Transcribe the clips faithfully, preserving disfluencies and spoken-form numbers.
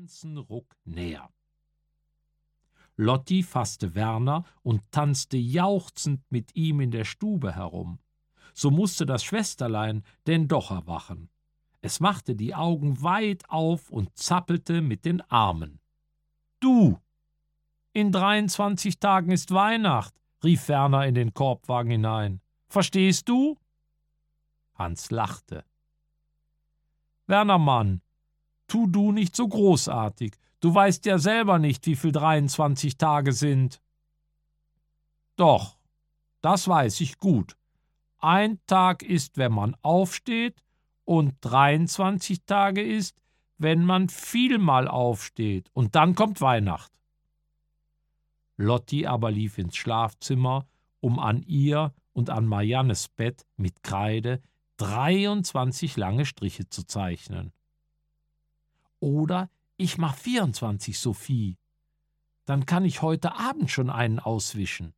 ganzen Ruck näher. Lotti fasste Werner und tanzte jauchzend mit ihm in der Stube herum. So musste das Schwesterlein denn doch erwachen. Es machte die Augen weit auf und zappelte mit den Armen. »Du! In dreiundzwanzig Tagen ist Weihnacht«, rief Werner in den Korbwagen hinein. »Verstehst du?« Hans lachte. »Werner, Mann, tu du nicht so großartig. Du weißt ja selber nicht, wie viel dreiundzwanzig Tage sind.« »Doch, das weiß ich gut. Ein Tag ist, wenn man aufsteht, und dreiundzwanzig Tage ist, wenn man vielmal aufsteht, und dann kommt Weihnacht.« Lotti aber lief ins Schlafzimmer, um an ihr und an Mariannes Bett mit Kreide dreiundzwanzig lange Striche zu zeichnen. »Oder ich mach vierundzwanzig, Sophie. Dann kann ich heute Abend schon einen auswischen.«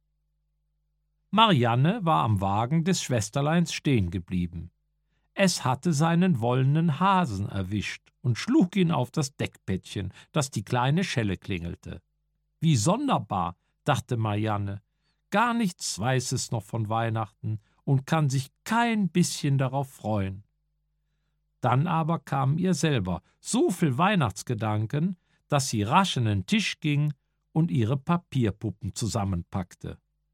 Marianne war am Wagen des Schwesterleins stehen geblieben. Es hatte seinen wollenen Hasen erwischt und schlug ihn auf das Deckbettchen, dass die kleine Schelle klingelte. »Wie sonderbar«, dachte Marianne, »gar nichts weiß es noch von Weihnachten und kann sich kein bisschen darauf freuen.« Dann aber kamen ihr selber so viel Weihnachtsgedanken, dass sie rasch an den Tisch ging und ihre Papierpuppen zusammenpackte.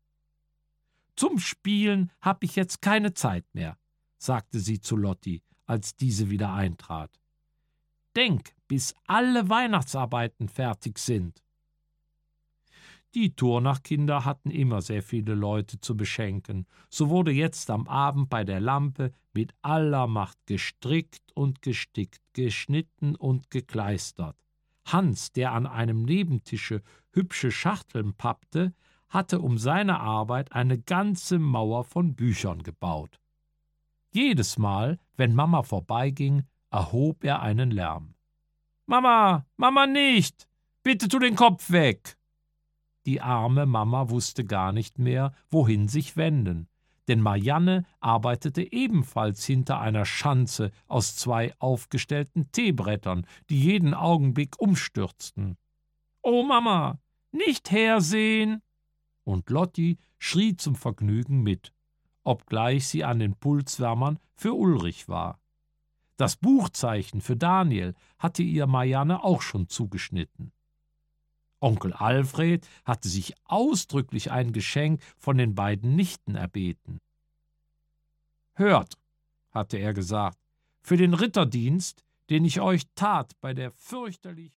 »Zum Spielen hab ich jetzt keine Zeit mehr«, sagte sie zu Lotti, als diese wieder eintrat. »Denk, bis alle Weihnachtsarbeiten fertig sind.« Die Turnachkinder hatten immer sehr viele Leute zu beschenken. So wurde jetzt am Abend bei der Lampe mit aller Macht gestrickt und gestickt, geschnitten und gekleistert. Hans, der an einem Nebentische hübsche Schachteln pappte, hatte um seine Arbeit eine ganze Mauer von Büchern gebaut. Jedes Mal, wenn Mama vorbeiging, erhob er einen Lärm. »Mama, Mama nicht! Bitte tu den Kopf weg!« Die arme Mama wusste gar nicht mehr, wohin sich wenden, denn Marianne arbeitete ebenfalls hinter einer Schanze aus zwei aufgestellten Teebrettern, die jeden Augenblick umstürzten. »Oh, Mama, nicht hersehen!« Und Lotti schrie zum Vergnügen mit, obgleich sie an den Pulswärmern für Ulrich war. Das Buchzeichen für Daniel hatte ihr Marianne auch schon zugeschnitten. Onkel Alfred hatte sich ausdrücklich ein Geschenk von den beiden Nichten erbeten. »Hört«, hatte er gesagt, »für den Ritterdienst, den ich euch tat bei der fürchterlich